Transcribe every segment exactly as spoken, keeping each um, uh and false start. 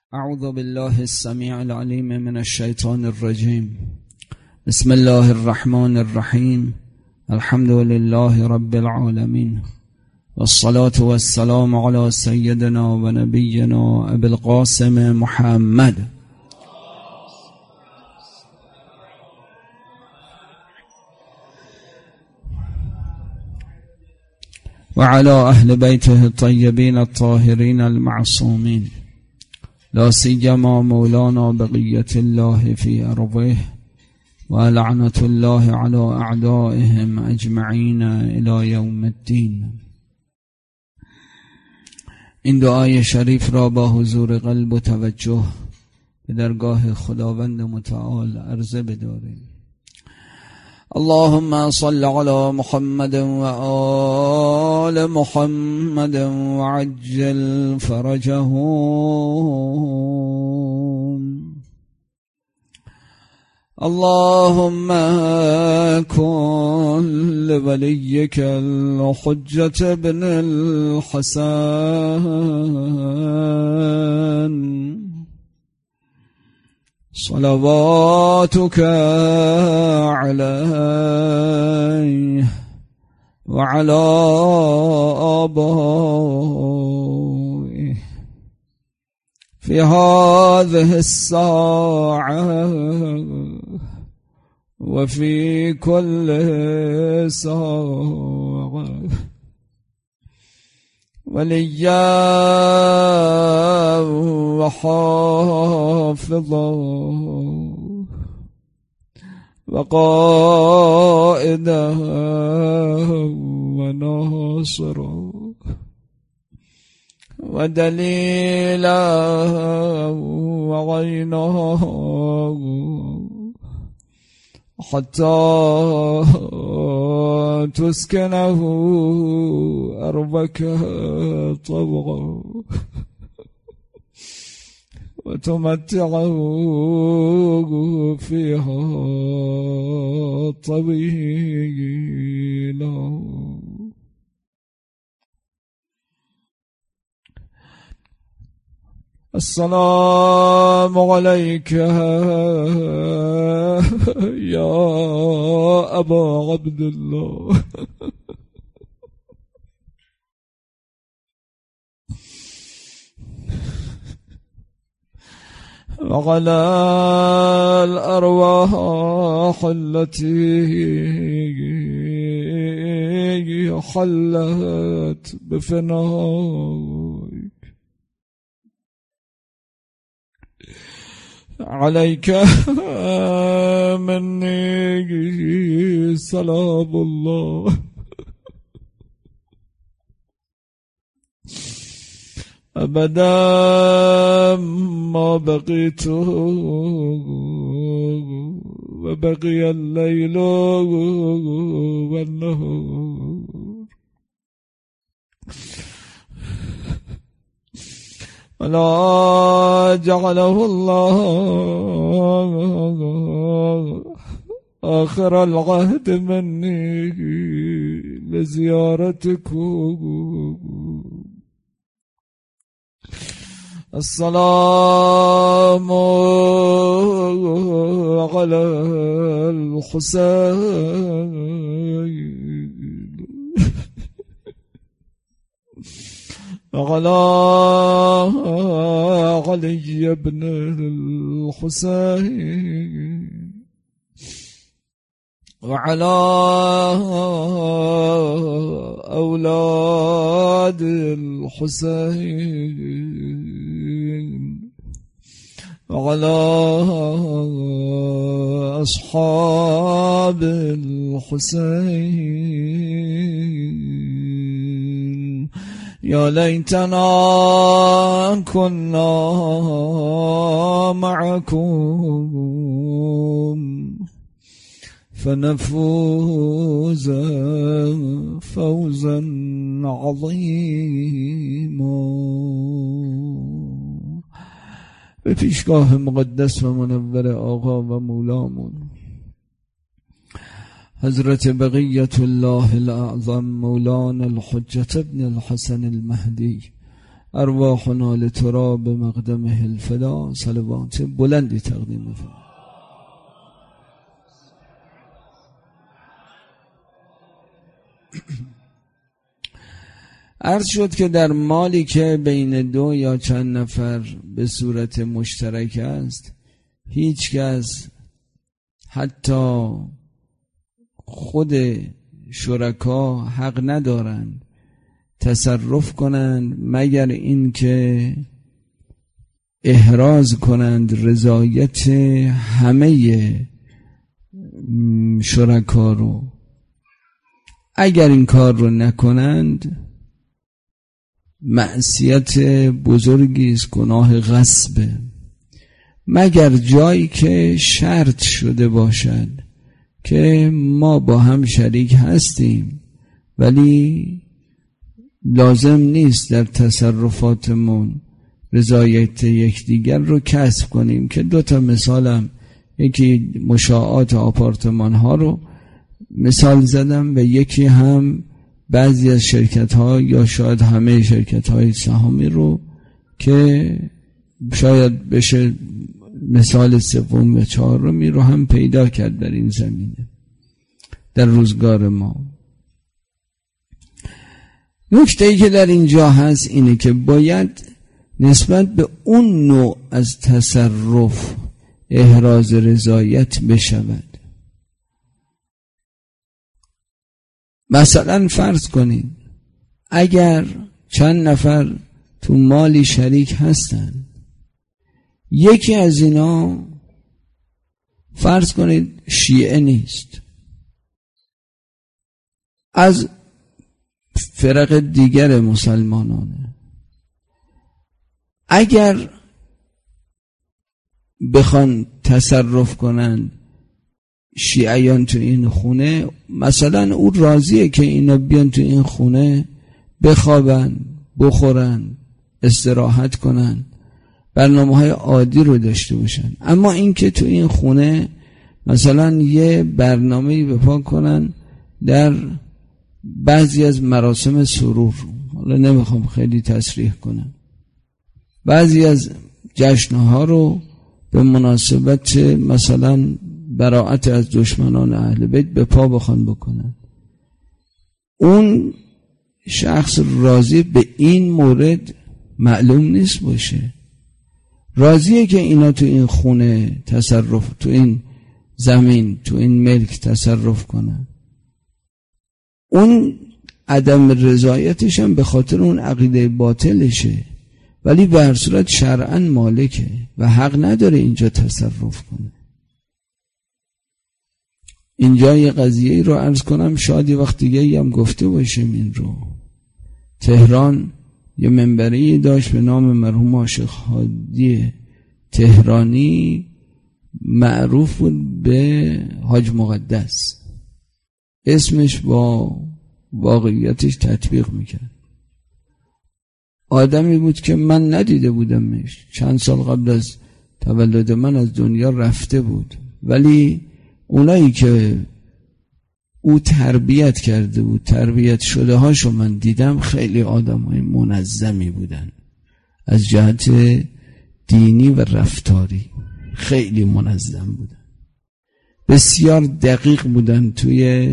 اعوذ بالله السميع العليم من الشيطان الرجيم. بسم الله الرحمن الرحيم. الحمد لله رب العالمين، والصلاة والسلام على سيدنا ونبينا أبي القاسم محمد وعلى أهل بيته الطيبين الطاهرين المعصومين، لا سيما مولانا بقية الله في أرضه، ولعنة الله على أعدائهم أجمعين إلى يوم الدين. این دعای شریف را با حضور قلب و توجه به درگاه خداوند متعال عرضه بداریم. اللهم صل على محمد وآل محمد وعجل فرجهم. اللهم كن لوليك الحجة بن الحسن صلواتك عليه وعلى آبائه في هذه الساعة وفي كل ساعة، وليا وحافظا وقائدا وناصرا ودليلا وعينا حتى تسكنه أرضك طوعا وتمتعه فيها طويلا. السلام عليك يا أبا عبد الله وعلى الأرواح التي حلت بفنائك. عليك مني سلام الله أبدا ما بقيت وبقي الليل والنهار، ولا جعله الله آخر العهد مني لزيارتكم. السلام على الحسين وعلى علي بن الحسين وعلى أولاد الحسين وعلى أصحاب الحسين. يا ليتنا كنا معكم فنفوز فوزا عظيما. به پیشگاه مقدس و منور آقا و مولامون حضرت بقیت الله الاعظم مولانا الحجة ابن الحسن المهدی ارواحنا لترا به مقدمه الفدا. صلوات بلندی تقدیم می‌کنم. عرض شد که در مالی که بین دو یا چند نفر به صورت مشترک است، هیچ کس حتی خود شرکا حق ندارند تصرف کنند مگر اینکه احراز کنند رضایت همه شرکا رو. اگر این کار رو نکنند معصیت بزرگی است، گناه غصبه، مگر جایی که شرط شده باشد که ما با هم شریک هستیم ولی لازم نیست در تصرفاتمون رضایت یکدیگر رو کسب کنیم. که دو تا مثالم، یکی مشاعات آپارتمان ها رو مثال زدم و یکی هم بعضی از شرکت ها یا شاید همه شرکت های سهامی رو که شاید بشه مثال سوم و چهارمی رو هم پیدا کرد در این زمینه در روزگار ما. نکته‌ای که در اینجا هست اینه که باید نسبت به اون نوع از تصرف احراز رضایت بشود. مثلا فرض کنید اگر چند نفر تو مالی شریک هستن، یکی از اینا فرض کنید شیعه نیست، از فرق دیگر مسلمانانه، اگر بخوان تصرف کنن شیعیان تو این خونه، مثلا او راضیه که اینا بیان تو این خونه بخوابن، بخورن، استراحت کنن، برنامه های عادی رو داشته باشن، اما این که تو این خونه مثلا یه برنامه‌ای بپا کنن در بعضی از مراسم سرور، حالا نمیخوام خیلی تصریح کنم، بعضی از جشنها رو به مناسبت مثلا براءت از دشمنان اهل بیت به پا بخوان بکنن، اون شخص راضی به این مورد معلوم نیست باشه، راضیه که اینا تو این خونه تصرف، تو این زمین، تو این ملک تصرف کنن، اون عدم رضایتش هم به خاطر اون عقیده باطلشه، ولی به هر صورت شرعاً مالکه و حق نداره اینجا تصرف کنه. اینجا یه قضیه رو عرض کنم، شاید یه وقت دیگه هم گفته باشیم این رو. تهران یه منبری داشت به نام مرحوم عاشق هادی تهرانی، معروف بود به حاج مقدس، اسمش با واقعیتش تطبیق میکرد. آدمی بود که من ندیده بودمش، چند سال قبل از تولد من از دنیا رفته بود، ولی اونایی که او تربیت کرده بود، تربیت شده هاشو من دیدم، خیلی آدم های منظمی بودن از جهت دینی و رفتاری، خیلی منظم بودن، بسیار دقیق بودن توی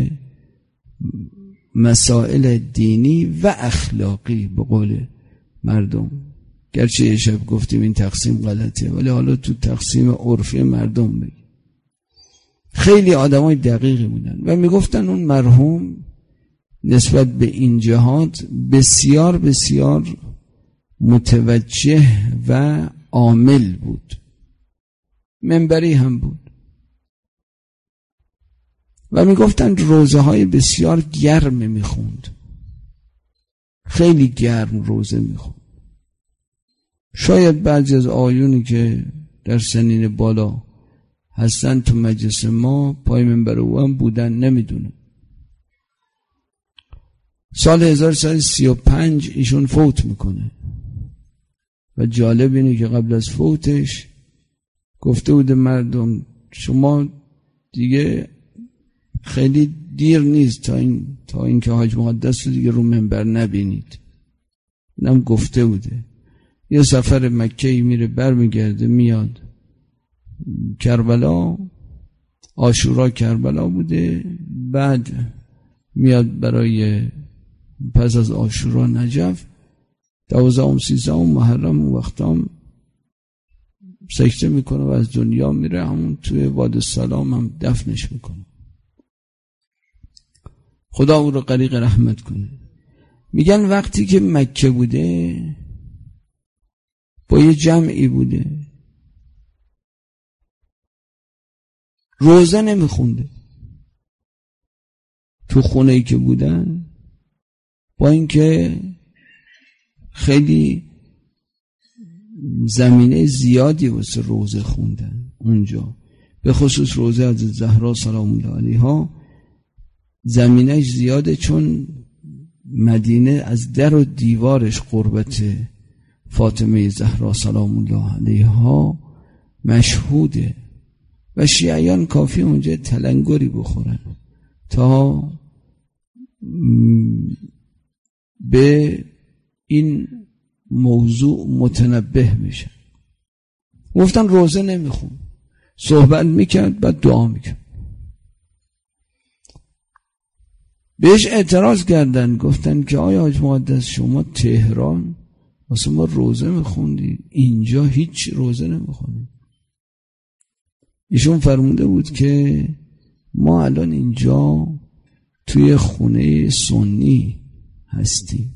مسائل دینی و اخلاقی به قول مردم. گرچه یه شب گفتیم این تقسیم غلطه، ولی حالا تو تقسیم عرفی مردم بگیم. خیلی آدمای دقیقی بودن و میگفتن اون مرحوم نسبت به این جهات بسیار بسیار متوجه و عامل بود، منبری هم بود و میگفتن روزه های بسیار گرم میخوند، خیلی گرم روزه میخوند. شاید بعضی از آیونی که در سنین بالا هستن تو مجلس ما پای منبر او هم بودن، نمیدونم. سال هزار و سیصد و سی و پنج ایشون فوت میکنه و جالب اینه که قبل از فوتش گفته بود مردم شما دیگه خیلی دیر نیست تا این تا اینکه حاج مقدس رو دیگه رو منبر نبینید. اینم گفته بوده یه سفر مکه‌ای میره برمیگرده میاد کربلا، عاشورا کربلا بوده، بعد میاد برای پس از عاشورا نجف، دوازدهم سیزدهم محرم و وقتام سکته میکنه و از دنیا میره، همون توی وادی السلام هم دفنش میکنه. خدا او رو غریق رحمت کنه. میگن وقتی که مکه بوده با یه جمعی بوده، روزه نمیخونده تو خونه‌ای که بودن، با اینکه خیلی زمینه زیادی واسه روزه خوندن اونجا، به خصوص روزه از زهرا سلام الله علیها زمینه زیاده، چون مدینه از در و دیوارش قربت فاطمه زهرا سلام الله علیها مشهوده و شیعیان کافی اونجا تلنگری بخورن تا به این موضوع متنبه میشن. گفتن روزه نمیخون، صحبت میکرد بعد دعا میکرد. بهش اعتراض کردن، گفتن که آیا حاج مقدس شما تهران واسه ما روزه میخوندید، اینجا هیچ روزه نمیخونید. ایشون فرموده بود که ما الان اینجا توی خونه سنی هستیم،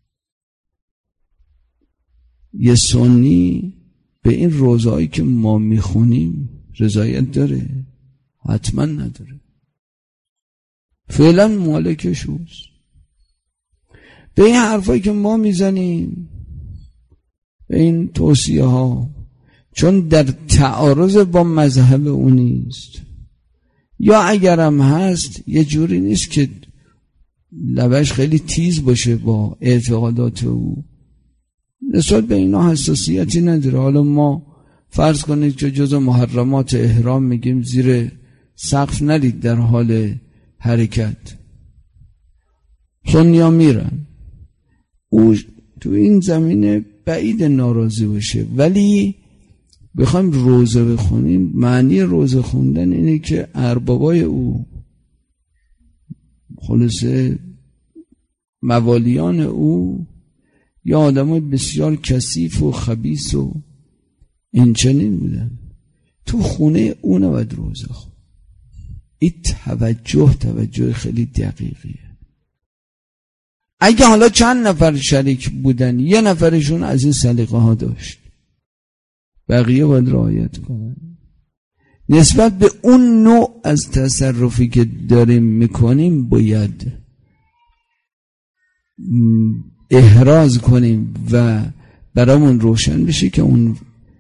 یه سنی به این روزهایی که ما میخونیم رضایت داره؟ حتما نداره، فعلا مالکش اوست. به این حرفایی که ما میزنیم، به این توصیه ها، چون در تعارض با مذهب اون نیست، یا اگرم هست یه جوری نیست که لبش خیلی تیز باشه با اعتقادات او، نسبت به اینا حساسیتی نداره. حالا ما فرض کنید که جز محرمات احرام میگیم زیر سقف نرید در حال حرکت، سنیا میرن، او تو این زمینه بعید ناراضی باشه. ولی بخوایم روزه بخونیم، معنی روزه خوندن اینه که اربابای او، خلاصه موالیان او، یا آدمای بسیار کثیف و خبیث و این چنین بودن، تو خونه او نباید روزه خون. این توجه توجه خیلی دقیقیه. اگه حالا چند نفر شریک بودن، یه نفرشون از این سلیقه ها داشت، بقیه باید رعایت کنن. نسبت به اون نوع از تصرفی که داریم میکنیم باید احراز کنیم و برامون روشن بشه که اون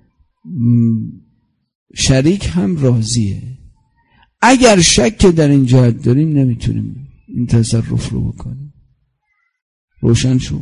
شریک هم راضیه. اگر شک در این جهت داریم نمیتونیم این تصرف رو بکنیم. روشن شو.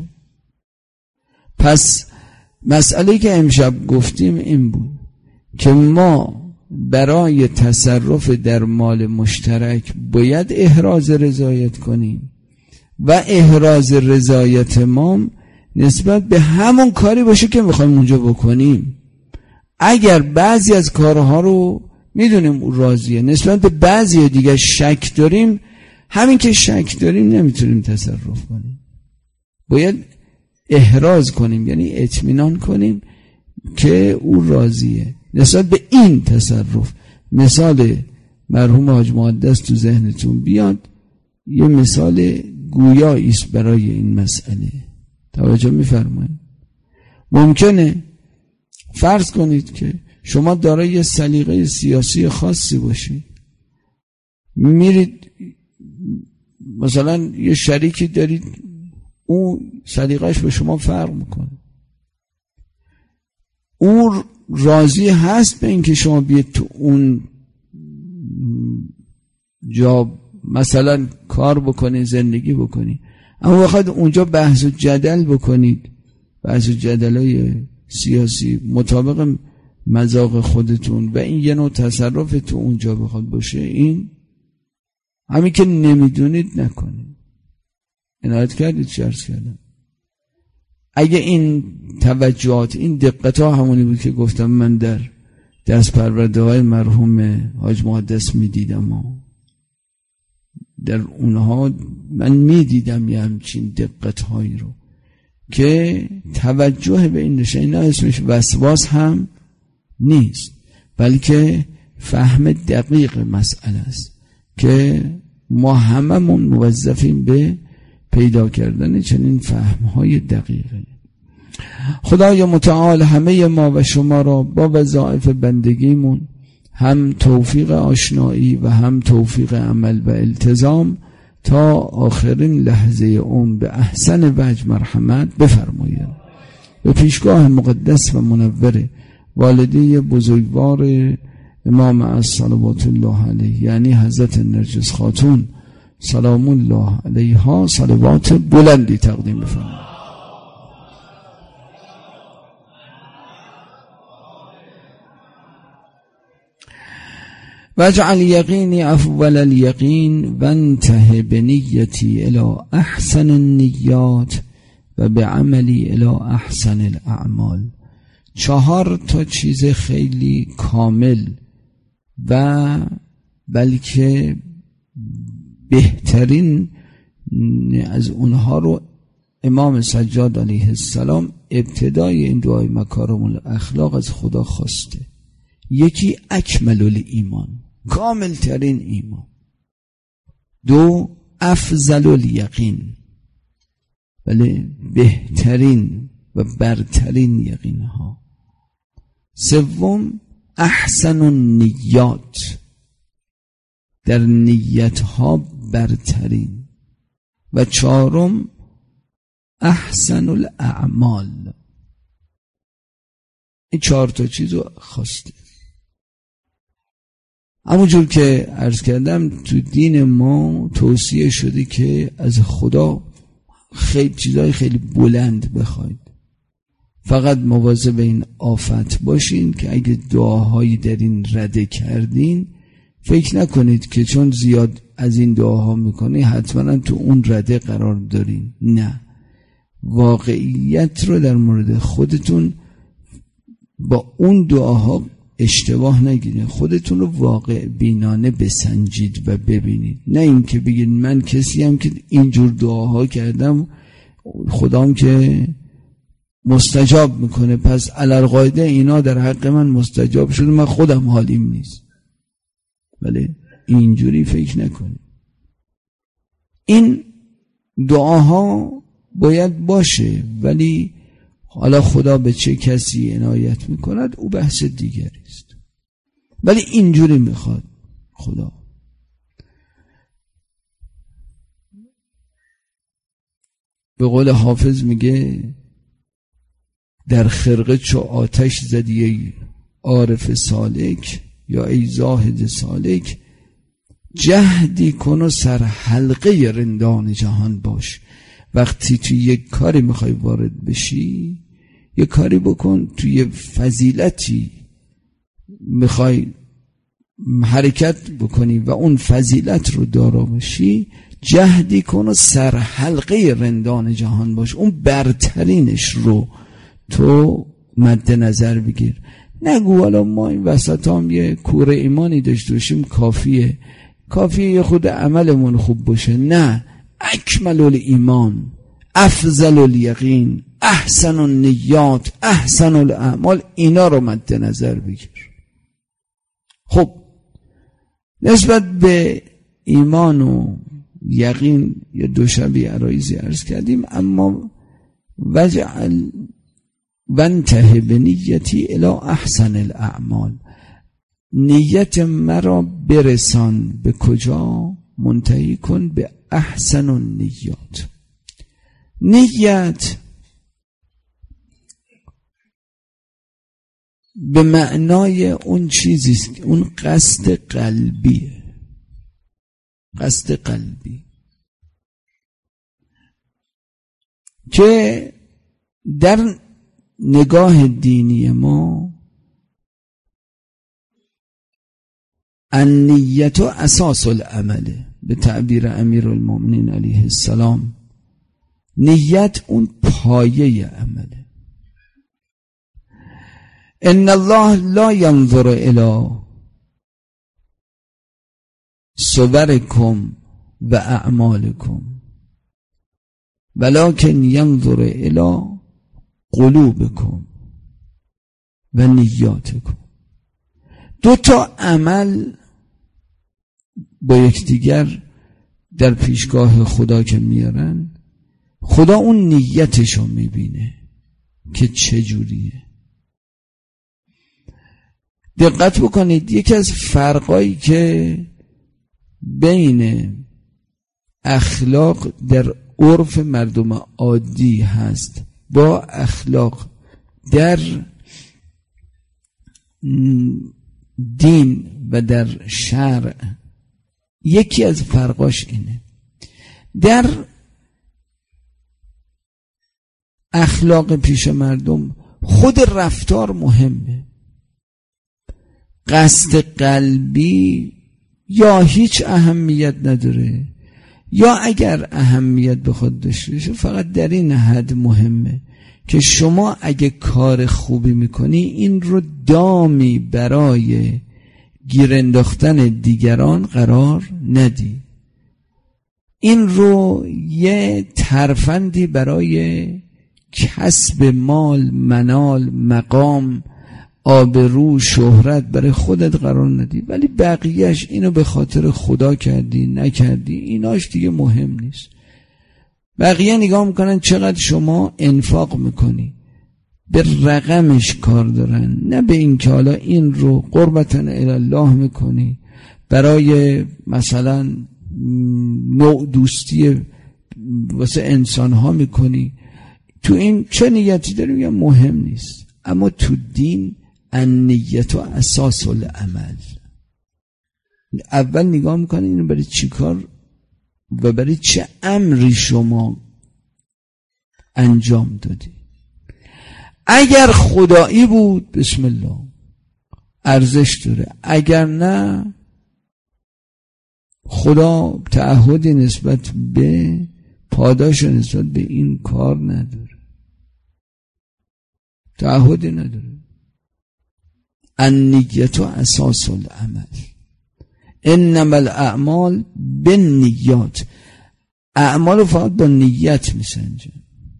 پس مسئله که امشب گفتیم این بود که ما برای تصرف در مال مشترک باید احراز رضایت کنیم و احراز رضایت ما نسبت به همون کاری باشه که میخوایم اونجا بکنیم. اگر بعضی از کارها رو میدونیم او راضیه، نسبت به بعضی دیگه شک داریم، همین که شک داریم نمیتونیم تصرف کنیم. باید احراز کنیم، یعنی اطمینان کنیم که او راضیه نسبت به این تصرف. مثال مرحوم حاج مقدس تو ذهنتون بیاد، یه مثال گویایی است برای این مسئله. توجه می‌فرمایید؟ ممکنه فرض کنید که شما دارای یه سلیقه سیاسی خاصی باشید، میرید مثلا یه شریکی دارید او سلیقه‌اش به شما فرق میکنه، او راضی هست به اینکه شما بیاید تو اون جا مثلا کار بکنید، زندگی بکنید، اما وقت اونجا بحث و جدل بکنید، بحث و جدلای سیاسی مطابق مذاق خودتون و این یه نوع تصرف تو اونجا بخواد باشه، این همین که نمیدونید نکنید. عنایت کردید چه عرض کردم؟ اگه این توجهات، این دقت ها همونی بود که گفتم من در دست پرورده های مرحوم حاج مقدس می دیدم ها. در اونها من می دیدم یه همچین دقت هایی رو که توجه به این نشه. اینا اسمش وسواس هم نیست، بلکه فهم دقیق مسئله است که ما هممون موظفیم به پیدا کردن چنین فهم‌های دقیقه. خدای متعال همه ما و شما را با وظایف بندگیمون هم توفیق آشنایی و هم توفیق عمل و التزام تا آخرین لحظه عمر به احسن وجه مرحمت بفرمایید. به پیشگاه مقدس و منور والده بزرگوار امام الصلوات الله علیه، یعنی حضرت نرجس خاتون سلام الله علیها، صلوات بلندی تقدیم بفرمایید. واجعل یقینی افضل الیقین و انتهی بنیتی الی احسن النیات و به عملی الی احسن الاعمال. چهار تا چیز خیلی کامل و بلکه بهترین از اونها رو امام سجاد علیه السلام ابتدای این دعای مکارم الاخلاق از خدا خواسته. یکی اکمل الایمان، کامل ترین ایمان. دو افضل الیقین، بله بهترین و برترین یقین ها. سوم احسن النیات، در نیت ها برترین. و چهارم احسن الاعمال. این چهار تا چیز رو خواسته. همونجور که عرض کردم تو دین ما توصیه شده که از خدا خیلی چیزای خیلی بلند بخواید. فقط مواظب این آفت باشین که اگه دعاهایی در این رده کردین فکر نکنید که چون زیاد از این دعاها میکنی حتما تو اون رده قرار دارین. نه، واقعیت رو در مورد خودتون با اون دعاها اشتباه نگیرید. خودتون رو واقع بینانه بسنجید و ببینید، نه اینکه بگید من کسی هم که اینجور دعاها کردم خدام که مستجاب میکنه پس علالقاعده اینا در حق من مستجاب شده، من خودم حالیم نیست. ولی اینجوری فکر نکنید. این دعاها باید باشه، ولی حالا خدا به چه کسی عنایت میکند او بحث دیگری است. ولی اینجوری میخواد خدا. به قول حافظ میگه در خرقه چو آتش زدی ای عارف سالک، یا ای زاهد سالک، جهدی کن و سر حلقه رندان جهان باش. وقتی توی یک کاری میخوای وارد بشی، یک کاری بکن، توی فضیلتی میخوای حرکت بکنی و اون فضیلت رو دارا بشی، جهدی کن و سر حلقه رندان جهان باش. اون برترینش رو تو مد نظر بگیر. نگو حالا ما این وسط هم یه کوره ایمانی داشته باشیم کافیه، کافیه یه خود عملمون خوب باشه. نه، اکمل الایمان، افضل الیقین، احسن النیات، احسن الاعمال، اینا رو مد نظر بگیر. خب نسبت به ایمان و یقین یه دو شبی عرایزی عرض کردیم، اما وجعل وانتهی بنیتی الی احسن الاعمال، نیت مرا برسان به کجا؟ منتهی کن به احسن النیات. نیت به معنای اون چیزیست، اون قصد قلبیه، قصد قلبی که در نگاه دینی ما النیت و اساس العمله. به تعبیر امیر المؤمنین علیه السلام نیت اون پایه عمله. ان الله لا ينظر الى صوركم و اعمالكم ولكن ينظر الى قلوبكم و نیاتکم. دو تا عمل با یکدیگر در پیشگاه خدا که میارن، خدا اون نیتشو میبینه که چجوریه. دقت بکنید، یکی از فرقایی که بین اخلاق در عرف مردم عادی هست با اخلاق در دین و در شرع، یکی از فرقاش اینه. در اخلاق پیش مردم خود رفتار مهمه، قصد قلبی یا هیچ اهمیت نداره یا اگر اهمیت بخواد داشته باشه فقط در این حد مهمه که شما اگه کار خوبی میکنی این رو دامی برای گیر انداختن دیگران قرار ندی، این رو یه ترفندی برای کسب مال، منال، مقام، آبرو، شهرت برای خودت قرار ندی، ولی بقیهش اینو به خاطر خدا کردی نکردی ایناش دیگه مهم نیست. بقیه نگاه میکنن چقدر شما انفاق میکنی، به رقمش کار دارن، نه به این که حالا این رو قربتاً الله میکنی برای مثلا نوع دوستی واسه انسان ها میکنی، تو این چه نیتی داری؟ میگم مهم نیست. اما تو دین النیت و اساس العمل. اول نگاه میکنی اینو برای چی کار و برای چه امری شما انجام دادی. اگر خدایی بود بسم الله ارزش داره، اگر نه خدا تعهدی نسبت به پاداش نسبت به این کار نداره، تعهدی نداره. النیت و اساس العمل، انما الاعمال بالنیات، اعمال فقط با نیت میسنجه.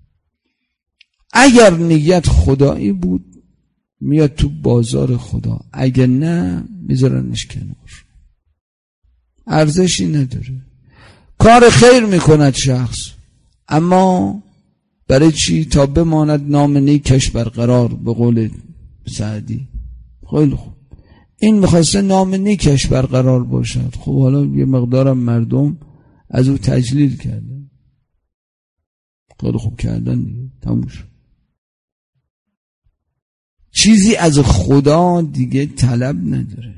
اگر نیت خدایی بود میاد تو بازار خدا، اگر نه میذارنش کنار، ارزشی نداره. کار خیر میکند شخص، اما برای چی؟ تا بماند نام نیکش برقرار، به قول سعدی. خیلی خوب، این میخواسته نام نیکش برقرار باشد، خب حالا یه مقدارم مردم از او تجلیل کردن، خیلی خوب کردن دیگه، تموم شد. چیزی از خدا دیگه طلب نداره.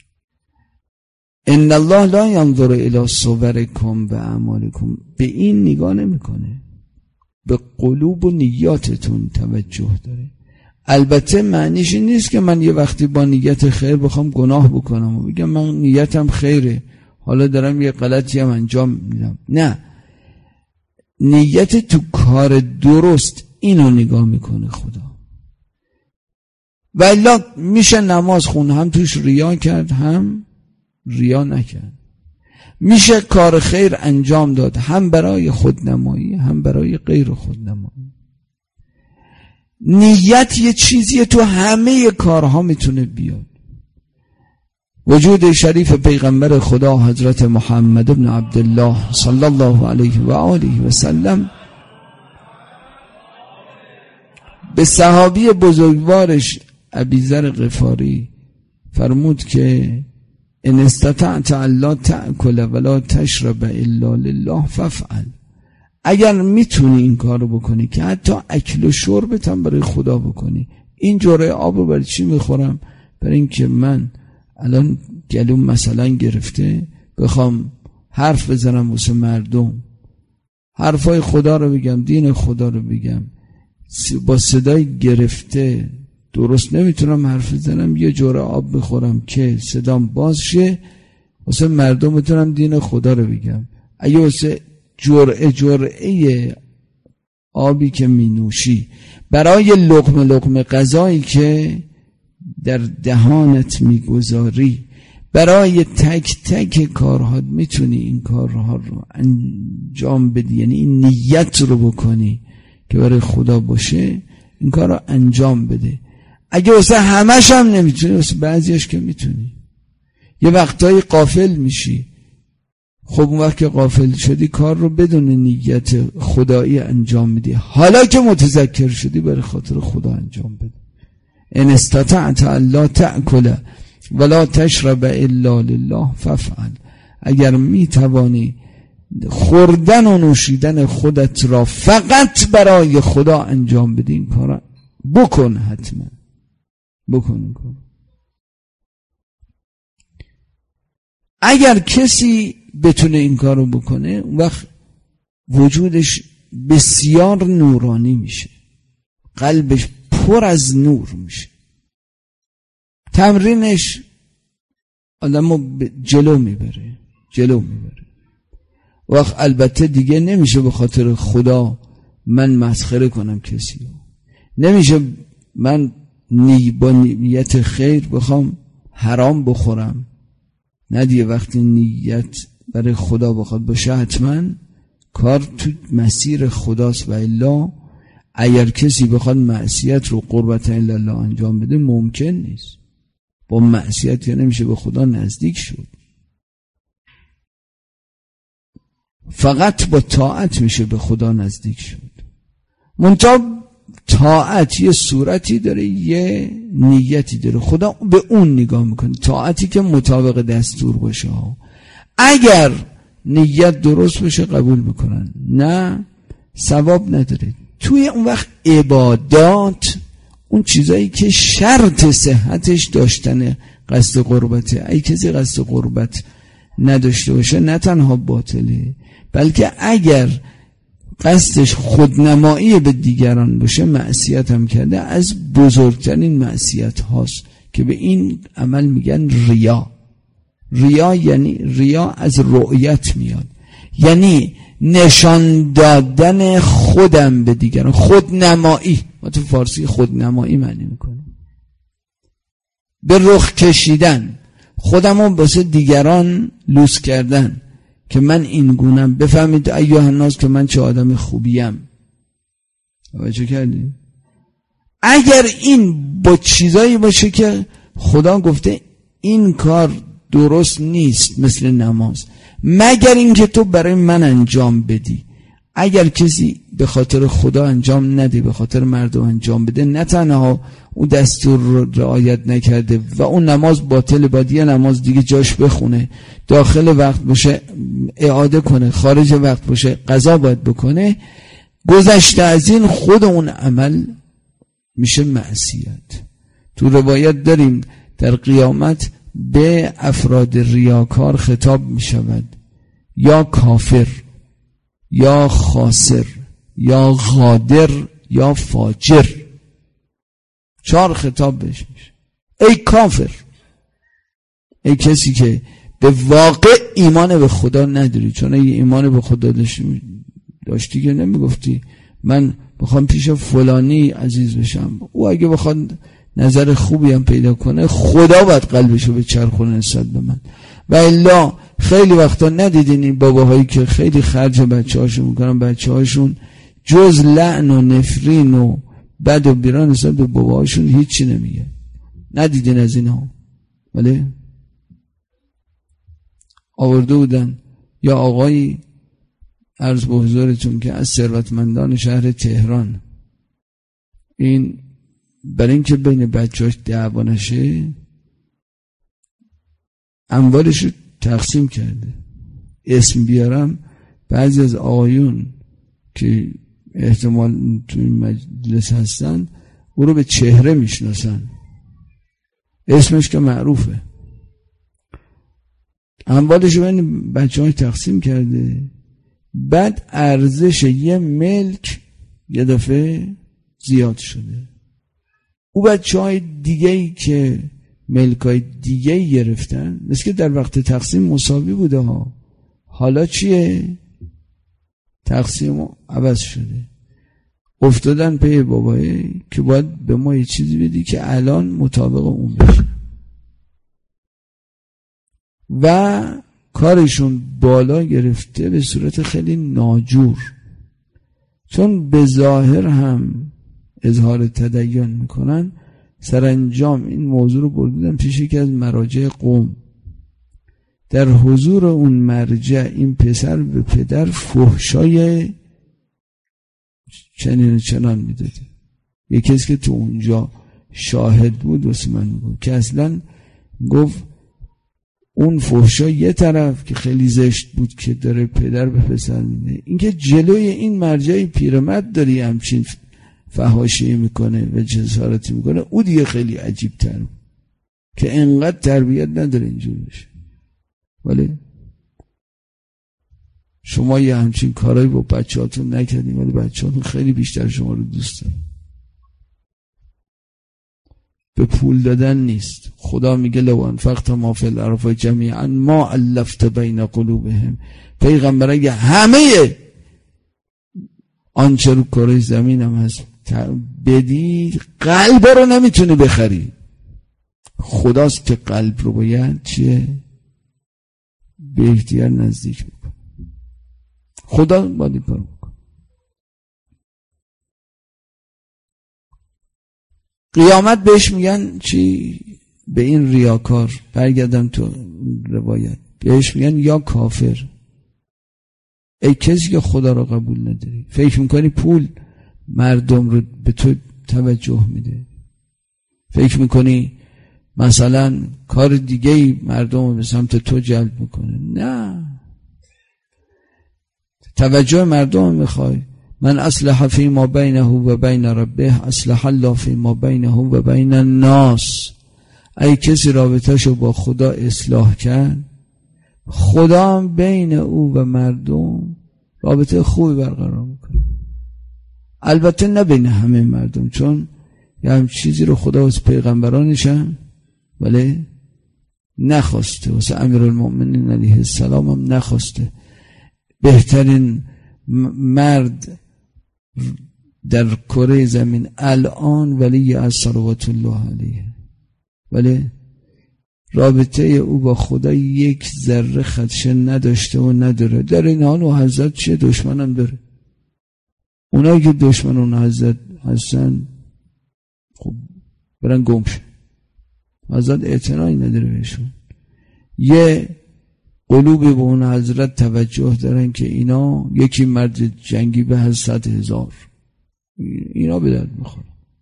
ان الله لا ينظر الى صوركم و اعمالكم، به این نگاه نمیکنه، به قلوب و نیاتتون توجه داره. البته معنیش این نیست که من یه وقتی با نیت خیر بخوام گناه بکنم و بگم من نیتم خیره حالا دارم یه غلطی هم انجام میدم، نه، نیت تو کار درست اینو نگاه میکنه خدا. و الا میشه نماز خون هم توش ریا کرد هم ریا نکرد، میشه کار خیر انجام داد هم برای خودنمایی هم برای غیر خودنمایی. نیت یه چیزیه تو همه کارها میتونه بیاد. وجود شریف پیغمبر خدا حضرت محمد ابن عبدالله صلی الله علیه و آله و سلم به صحابی بزرگوارش ابیذر غفاری فرمود که ان استطعت الا تأکل ولا تشرب الا لله فافعل. اگر میتونی این کارو بکنی که حتی اکل و شربت هم برای خدا بکنی، این جرعه آب رو برای چی میخورم؟ برای اینکه من الان گلوم مثلا گرفته بخوام حرف بزنم واسه مردم، حرفای خدا رو بگم، دین خدا رو بگم، با صدای گرفته درست نمیتونم حرف بزنم، یه جرعه آب بخورم که صدام باز شه واسه مردم میتونم دین خدا رو بگم. اگه واسه جرعه جرعه آبی که می نوشی، برای لقمه لقمه غذایی که در دهانت میگذاری، برای تک تک کارها میتونی این کارها رو انجام بدی، یعنی این نیت رو بکنی که برای خدا باشه، این کار رو انجام بده. اگه واسه همش هم نمیتونی، واسه بعضیش که میتونی. یه وقتایی غافل میشی، خب اون وقت که غافل شدی کار رو بدون نیت خدایی انجام میدی. حالا که متذکر شدی برای خاطر خدا انجام بده. ان استطعت الا تأکل ولا تشرب الا لله فافعل. اگر میتوانی خوردن و نوشیدن خودت را فقط برای خدا انجام بدی، این کارا بکن، حتما بکن این کار. اگر کسی بتونه این کارو بکنه، اون وقت وجودش بسیار نورانی میشه، قلبش پر از نور میشه، تمرینش آدمو جلو میبره جلو میبره. وقت البته دیگه نمیشه به خاطر خدا من مسخره کنم کسی رو، نمیشه من نی با نیت خیر بخوام حرام بخورم، نه دیگه. وقتی نیت برای خدا بخواد باشه، حتما کار تو مسیر خداست، و الا اگر کسی بخواد معصیت رو قربت الا الله انجام بده، ممکن نیست. با معصیت یا نمیشه به خدا نزدیک شد، فقط با طاعت میشه به خدا نزدیک شد. منتها طاعت یه صورتی داره، یه نیتی داره، خدا به اون نگاه میکنه. طاعتی که مطابق دستور باشه، اگر نیت درست بشه قبول میکنن، نه ثواب نداره. توی اون وقت عبادات، اون چیزایی که شرط صحتش داشتن قصد قربته، ای کسی قصد قربت نداشته باشه نه تنها باطله، بلکه اگر قصدش خودنمایی به دیگران باشه، معصیت هم کرده، از بزرگترین معصیت هاست که به این عمل میگن ریا. ریا یعنی ریا از رؤیت میاد، یعنی نشان دادن خودم به دیگران، خودنمایی. ما تو فارسی خودنمایی معنی میکنیم به رخ کشیدن، خودمو واسه دیگران لوس کردن که من این گونم، بفهمید ایها الناس که من چه آدم خوبیم. توجه کردین؟ اگر این با چیزایی باشه که خدا گفته این کار درست نیست، مثل نماز، مگر اینکه تو برای من انجام بدی. اگر کسی به خاطر خدا انجام نده، به خاطر مردم انجام بده، نه تنها اون دستور رو رعایت نکرده و اون نماز باطل، باید یه نماز دیگه جاش بخونه، داخل وقت باشه اعاده کنه، خارج وقت باشه قضا باید بکنه، گذشته از این خود اون عمل میشه معصیت. تو روایت داریم در قیامت به افراد ریاکار خطاب میشود، یا کافر، یا خاسر، یا غادر، یا فاجر. چهار خطاب بهش میشه. ای کافر، ای کسی که به واقع ایمان به خدا نداری. چون اگه ایمان به خدا داشتی, داشتی که نمیگفتی من بخوام پیش فلانی عزیز بشم. او اگه بخواد نظر خوبی هم پیدا کنه، خدا باید قلبشو به چرخونه نسبت به من. و الا خیلی وقتا ندیدین این باباهایی که خیلی خرج بچه هاشون میکنن، بچه هاشون جز لعن و نفرین و بد و بیران نسبت به باباهاشون هیچی نمیگه؟ ندیدین از این ها؟ ولی آورده بودن یا آقایی، عرض به حضورتون که از ثروتمندان شهر تهران، این برای اینکه بین بچه‌هاش دعوا نشه اموالش رو تقسیم کرده. اسم بیارم، بعضی از آقایون که احتمال توی مجلس هستن او رو به چهره میشناسن، اسمش که معروفه. اموالش رو بین بچه‌هاش تقسیم کرده، بعد ارزش یه ملک یه دفعه زیاد شده. او بچه های دیگه ای که ملک های دیگه ای گرفتن، مثل که در وقت تقسیم مساوی بوده ها، حالا چیه؟ تقسیم عوض شده. افتادن پی بابایی که باید به ما یه چیزی بدی که الان مطابق اون بشه و کارشون بالا گرفته به صورت خیلی ناجور، چون به ظاهر هم اظهار تدین میکنن. سرانجام این موضوع رو بردن پیش یکی از مراجع قوم. در حضور اون مرجع این پسر به پدر فحشای چنین چنان میداده. یکی کسی که تو اونجا شاهد بود واسه من بود که اصلا گفت اون فحشا یه طرف که خیلی زشت بود که داره پدر به پسر میده، اینکه جلوی این مرجع پیرمرد داری همچین فحاشی میکنه و جسارتی میکنه، او دیگه خیلی عجیب تر که انقدر تربیت نداره اینجوری بشه. ولی شما یه همچین کارایی با بچه هاتون نکردیم، ولی بچه هاتون خیلی بیشتر شما رو دوست دارن. به پول دادن نیست. خدا میگه لو انفقت ما فی الارض جمیعا ما الفت بین قلوبهم. پیغمبر اگه همه آنچه رو کره زمین هم هست بدی، قلب رو نمیتونی بخری. خداست که قلب رو باید چیه؟ به اختیار نزدیک میکنه. خدا باید این کار میکنه. قیامت بهش میگن چی؟ به این ریاکار، برگردم تو روایت، بهش میگن یا کافر. ای کسی که خدا رو قبول نداری، فکر میکنی پول مردم رو به تو توجه میده، فکر میکنی مثلا کار دیگه مردم رو به سمت تو جلب میکنه. نه، توجه مردم میخوای. من اصلح فی ما بینه و بین ربه اصلح الله فی ما بینه و بین الناس. ای کسی رابطهشو با خدا اصلاح کرد، خدا هم بین او و مردم رابطه خوبی برقرار میکنه. البته نه بین همه مردم، چون یه هم چیزی رو خدا واسه پیغمبرانش هم ولی نخواسته، واسه امیرالمؤمنین علیه السلام هم نخواسته. بهترین مرد در کره زمین الان ولی از صلوات الله علیه، ولی رابطه او با خدا یک ذره خدشه نداشته و نداره. در این حال و حضرت چیه؟ دشمن هم داره. اونایی که دشمن اون حضرت هستن خب برن گمشه. حضرت اعتنایی نداره بهشون. یه قلوبی به اون حضرت توجه دارن که اینا یکی مرد جنگی به هزت هزار، اینا به درد میخوره.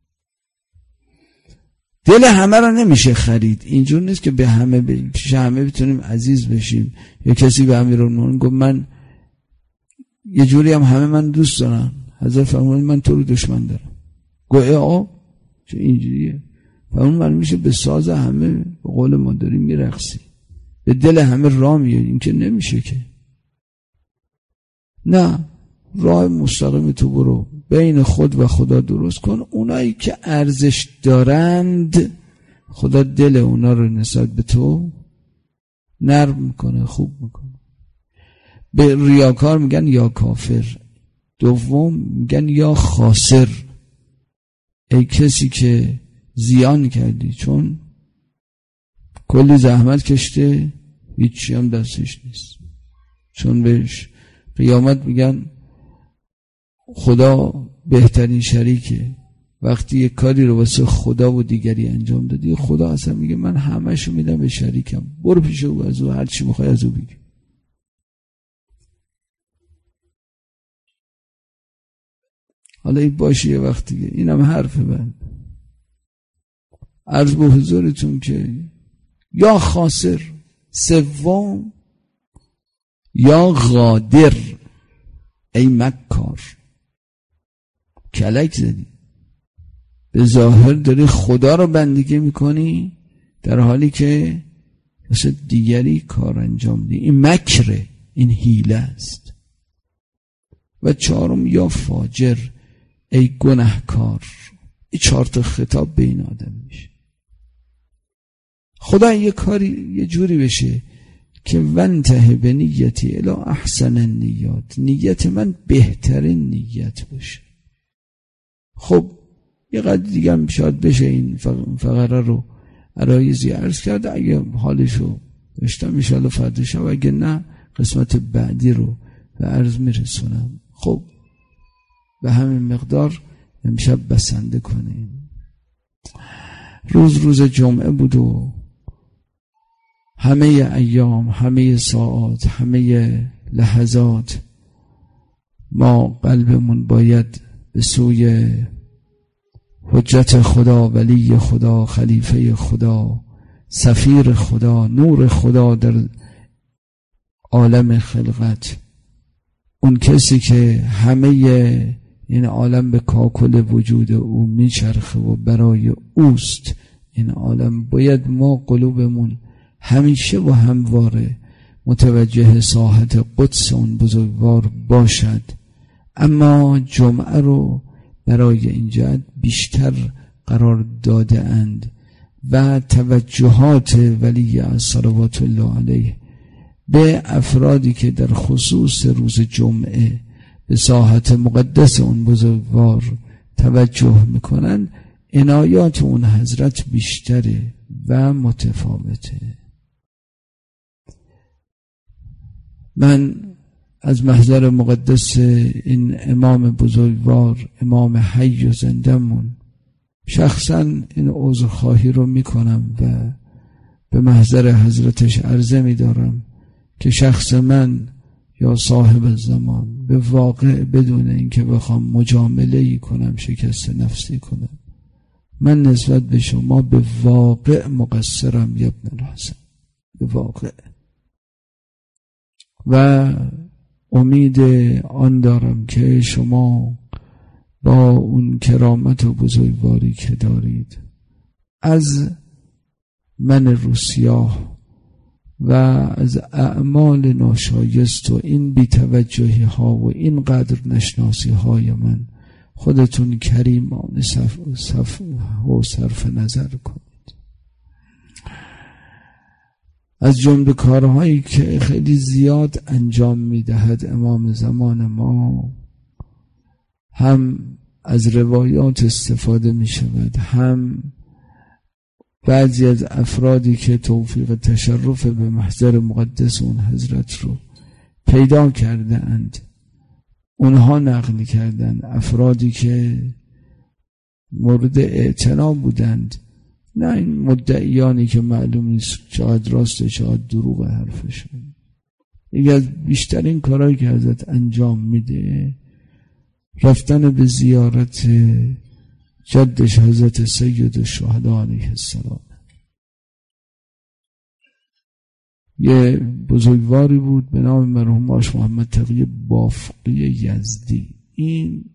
دل همه رو نمیشه خرید. اینجور نیست که به همه پیش همه بتونیم عزیز بشیم. یه کسی به امیرالمومنین گفت من یه جوری هم همه من دوست دارن، حضرت فرمود من تو رو دشمن دارم. گفت آقا چه اینجوریه؟ فرمود من میشه به ساز همه به قول ما داریم میرقصی، به دل همه راه میاری. این که نمیشه که. نه، راه مستقیم تو برو، بین خود و خدا درست کن. اونایی که ارزش دارند خدا دل اونا رو نسبت به تو نرم میکنه، خوب میکنه. به ریاکار میگن یا کافر. دوم میگن یا خاسر، ای کسی که زیان کردی، چون کلی زحمت کشته هیچی هم دستش نیست. چون بهش قیامت میگن خدا بهترین شریکه. وقتی یک کاری رو واسه خدا و دیگری انجام دادی، خدا اصلا میگه من همه‌شو میدم به شریکم، برو پیش او از او هر چی میخوای از او بگی. حالا این باشه یه وقت دیگه، اینم حرف من. عرض به حضورتون که یا خاسر، سوم یا غادر، ای مکار، کلک زدی. به ظاهر داری خدا رو بندگی میکنی در حالی که واسه دیگری کار انجام دی. این مکره، این حیله است. و چهارم یا فاجر، ای گناهکار. این چهار تا خطاب به این آدم میشه. خدا یه کاری یه جوری بشه که وانتهی به نیتی الی احسن النیات، نیت من بهترین نیت باشه. خب یه قدر دیگه هم شاید بشه این فقره رو عرایزی عرض کرد، اگه حالشو داشتم انشاءالله فردا شب، اگه نه قسمت بعدی رو به عرض میرسونم. خب به همین مقدار امشب بسنده کنیم. روز روز جمعه بود و همه ایام، همه ساعات، همه لحظات ما قلبمون باید به سوی حجت خدا، ولی خدا، خلیفه خدا، سفیر خدا، نور خدا در عالم خلقت، اون کسی که همه این عالم به کاکل وجود او میچرخه و برای اوست این عالم، باید ما قلوبمون همیشه و همواره متوجه ساحت قدس اون بزرگوار باشد. اما جمعه رو برای این جهت بیشتر قرار داده اند و توجهات ولی صلوات الله علیه به افرادی که در خصوص روز جمعه به ساحت مقدس اون بزرگوار توجه میکنن، عنایات اون حضرت بیشتره و متفاوته. من از محضر مقدس این امام بزرگوار، امام حی و زندمون، شخصا این عذرخواهی رو میکنم و به محضر حضرتش عرضه میدارم که شخص من یا صاحب زمان به واقع بدون اینکه بخوام مجامله ای کنم، شکست نفسی کنم، من نسبت به شما به واقع مقصرم یا ابن الحسن، به واقع، و امید آن دارم که شما با اون کرامت و بزرگواری که دارید از من روسیاه و از اعمال ناشایست و این بی‌توجهی ها و این قدر نشناسی های من خودتون کریمانه صف صف و صرف نظر کنید. از جمله کارهایی که خیلی زیاد انجام میدهد امام زمان ما، هم از روایات استفاده می شود، هم بعضی از افرادی که توفیق تشرف به محضر مقدس اون حضرت رو پیدا کرده اند اونها نقل کردند، افرادی که مورد اعتنا بودند، نه این مدعیانی که معلوم نیست چقدر راسته چقدر دروغ حرفشون. یکی از بیشترین کارهایی که حضرت انجام میده رفتن به زیارت جدش حضرت سید الشهدا علیه السلام. یه بزرگواری بود به نام مرحوم آش محمد تقی بافقی یزدی، این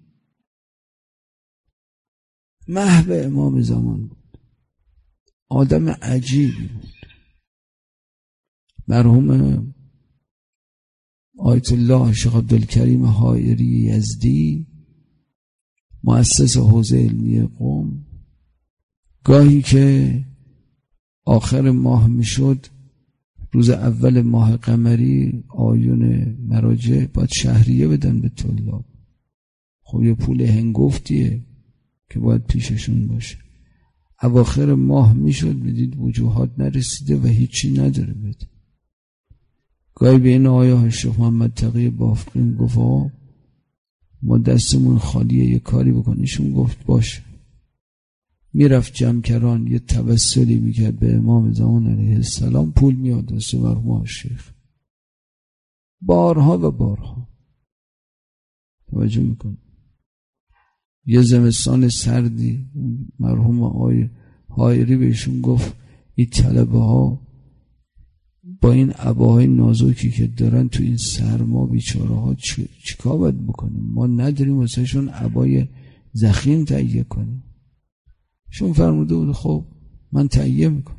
محو امام زمان بود، آدم عجیبی بود. مرحوم آیت الله شیخ عبدالکریم حائری یزدی، مؤسس حوزه علمی قم، گاهی که آخر ماه میشد، روز اول ماه قمری آیون مراجع باید شهریه بدن به طلاب. خب یه پول هنگفتیه که باید پیششون باشه. اواخر ماه میشد میدید وجوهات نرسیده و هیچی نداره بده. گاهی به این آیه شیخ محمد تقی بافقی گفت ما دستمون خالیه، یه کاری بکنیشون. گفت باشه. میرفت جمکران یه توسلی میکرد به امام زمان علیه السلام، پول میاد دست مرحوم شیخ، بارها و بارها. توجه میکن یه زمستان سردی مرحوم آقای حائری بهشون گفت این طلبه ها با این عباهای نازکی که دارن تو این سرما بیچاره ها چیکار باید بکنیم؟ ما نداریم واسه شون عبای ضخیم تهیه کنیم. شون فرموده بود خب من تهیه میکنم.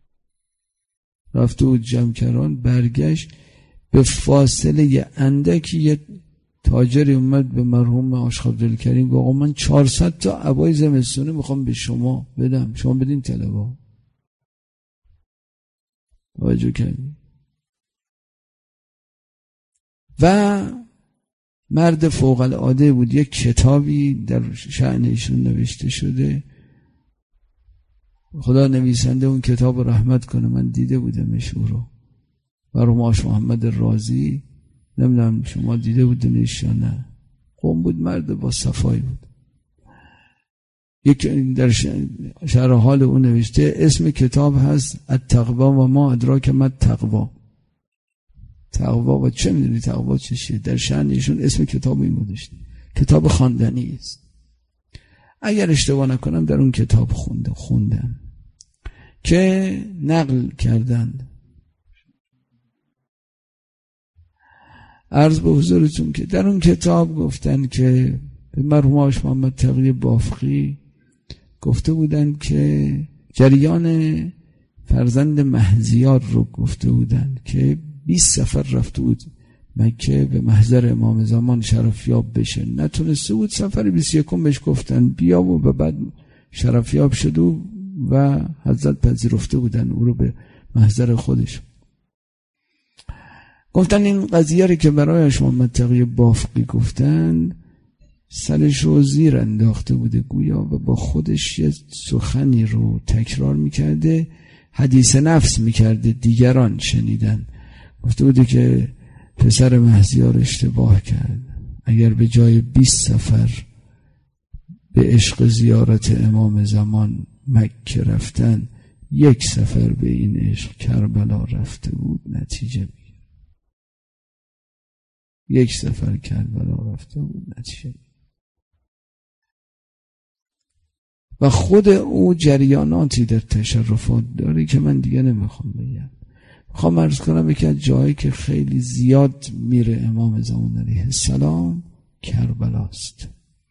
رفته بود جمکران، برگشت، به فاصله یه اندکی یه تاجری اومد به مرحوم آش عبدالکریم گفت آقا من چهارصد تا عبای زمستونی میخوام به شما بدم، شما بدین طلبه. توجه کردیم. و مرد فوق العاده بود. یک کتابی در شأن ایشون نوشته شده، خدا نویسنده اون کتاب رحمت کنه، من دیده بودمش او رو، برماش محمد رازی، نمیدونم شما دیده بودنش یا نه. قوم بود، مرد با صفایی بود. یک در شرح حال اون نوشته، اسم کتاب هست التقوی و ما ادراک ما التقوی. تقوا و چه میدونی تقوا چیه؟ در شأن ایشون اسم کتاب این گذاشته. کتاب خواندنی است. اگر اشتباه نکنم در اون کتاب خونده خوندم که نقل کردند. عرض به حضورتون که در اون کتاب گفتن که به مرحوم آقای محمد تقی بافقی گفته بودند که جریان فرزند مهزیار رو گفته بودند که بیست سفر رفته بود مکه به محضر امام زمان شرفیاب بشه، نتونسته بود. سفر بیست یکم بهش گفتن بیا و بعد شرفیاب شد و, و حضرت پذیرفته بودن او رو به محضر خودش. گفتن این قضیه رو که برایش محمد تقی بافقی گفتن، سرش رو زیر انداخته بوده گویا و با خودش یه سخنی رو تکرار میکرده، حدیث نفس میکرده، دیگران شنیدن. گفته بوده که پسر مهزیار اشتباه کرد، اگر به جای بیست سفر به عشق زیارت امام زمان مکه رفتن، یک سفر به این عشق کربلا رفته بود، نتیجه میگیره. یک سفر کربلا رفته بود، نتیجه میگیره. و خود او جریاناتی در تشرفات داره که من دیگه نمیخوام بگم. میخوام عرض کنم یکی از جایی که خیلی زیاد میره امام زمان علیه السلام کربلاست.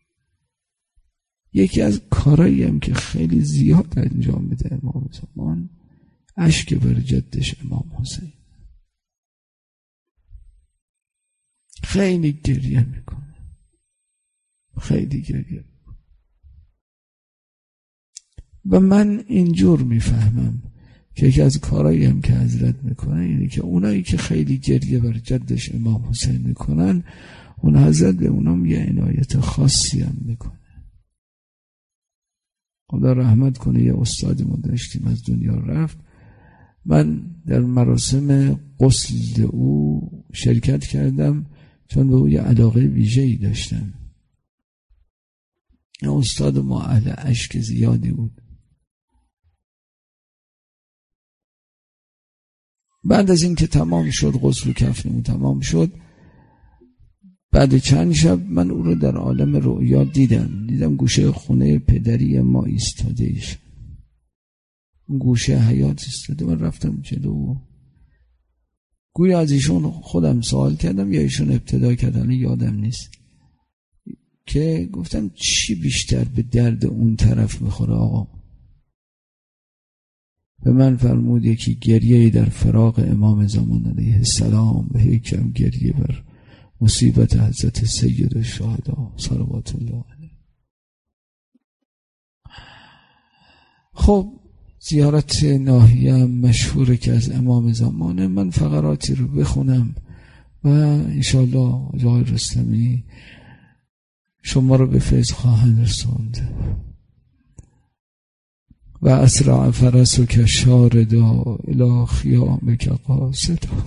یکی از کارهایی هم که خیلی زیاد انجام میده امام زمان، اشک بر جدش امام حسین. خیلی گریه میکنه، خیلی گریه میکنه. و من اینجور میفهمم که یکی از کارهایی هم که حضرت میکنن اینه که اونایی که خیلی گریه بر جدش امام حسین میکنن، اون حضرت به اونام یه عنایت خاصی هم میکنه. خدا رحمت کنه. یه استادی ما داشتیم از دنیا رفت، من در مراسم غسل او شرکت کردم چون به او یه علاقه ویژه‌ای داشتم. یه استاد ما اهل اشک زیادی بود. بعد از این که تمام شد، غسل و کفنمون تمام شد، بعد چند شب من او رو در عالم رؤیا دیدم. دیدم گوشه خونه پدری ما ایستاده ایش، گوشه حیات ایستاده. من رفتم جلو، گویا از ایشون خودم سوال کردم یا ایشون ابتدا کردن، یادم نیست، که گفتم چی بیشتر به درد اون طرف میخوره آقا؟ به من فرمود یکی گریه در فراق امام زمان علیه السلام و یکم گریه بر مصیبت حضرت سید الشهدا صلوات الله علیه. خب زیارت ناحیه مشهوره که از امام زمانه. من فقراتی رو بخونم و انشاءالله آقای رستمی شما رو به فیض خواهند رسوند. و اسرع فرسک شاردا الی خیامک قاصدا.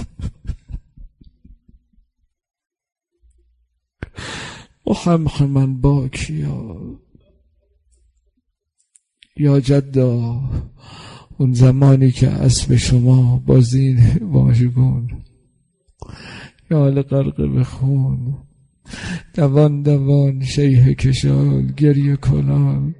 محمد باکیا یا جدا، اون زمانی که اسب شما با زین واژگون یا حال غرق به خون، دوان دوان شیه کشال گریه کنان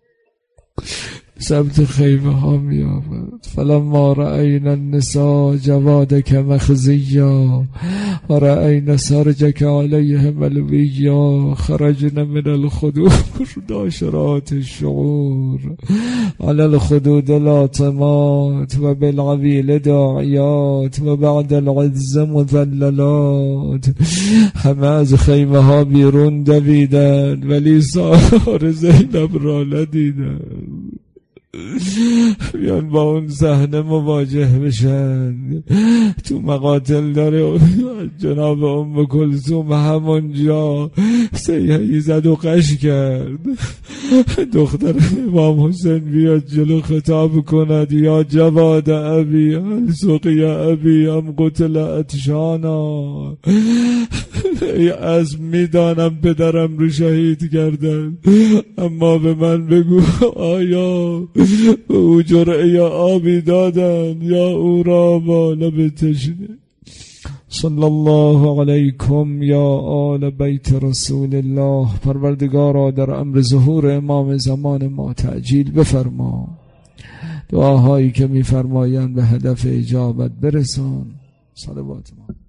سبت خیمه ها می آمد. فلما رأینا النساء جوادک مخزیا و رأینا سرجک علیه ملویا خرجنا من الخدور داشرات الشعور علی الخدود لاطمات و بالعویل داعیات و بعد العز مذللات. همه از خیمه ها بیرون دویدن ولی سار زینب را ندیدن. بیان با اون صحنه مواجه بشن. تو مقاتل داره جناب ام کلثوم همونجا سیحی زد و قش کرد. دختر امام حسین بیاد جلو خطاب کند یا جواد ابی هل سقی ابی ام قتل عطشانا. از میدانم پدرم رو شهید کردن، اما به من بگو آیا به او جرعه آبی دادن یا او را با لب تشنه. صلی الله علیکم یا آل بیت رسول الله. پروردگارا در امر ظهور امام زمان ما تعجیل بفرما، دعاهایی که میفرمایند به هدف اجابت برسان. صلوات ما.